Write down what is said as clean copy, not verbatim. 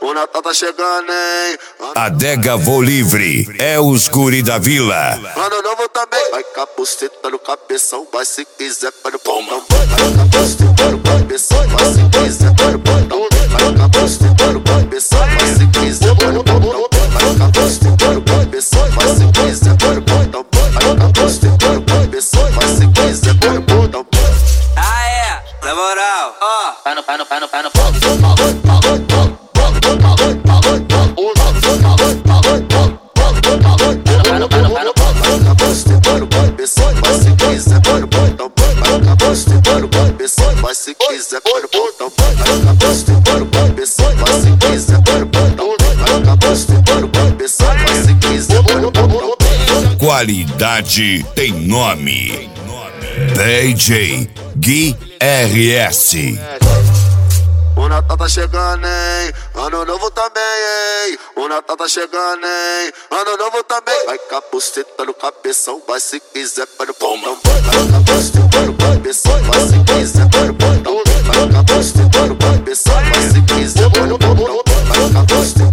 O Natal tá chegando, hein? Adega Vou Livre é os guri da vila. Ano novo também. Vai capuceta no cabeção, vai se quiser para o pontão. Vai capuceta no cabeção, vai se quiser para o pontão. Vai capuceta no cabeção, vai se quiser para o pontão. Vai capuceta no cabeção, vai se quiser para o pontão. Vai capuceta no cabeção, vai se quiser para o pontão. Ah é, na moral, ó. Pano. Vai se quiser para o pontão. Vai capuceta no cabeção, vai se quiser para o pontão. Vai capuceta no cabeção, vai se quiser para o pontão. Vai capuceta no cabeção, vai se quiser para o pontão. Qualidade tem nome. DJ Gui RS. O Natal tá chegando, hein? Ano novo também, hein? O Natal tá chegando, hein? Ano novo também. Vai capuceta no cabeção, vai se quiser para o pontão. Vai capuceta no cabeção, vai se quiser para o pontão. Vai capuceta no cabeção, vai se quiser para o pontão. Vai capuceta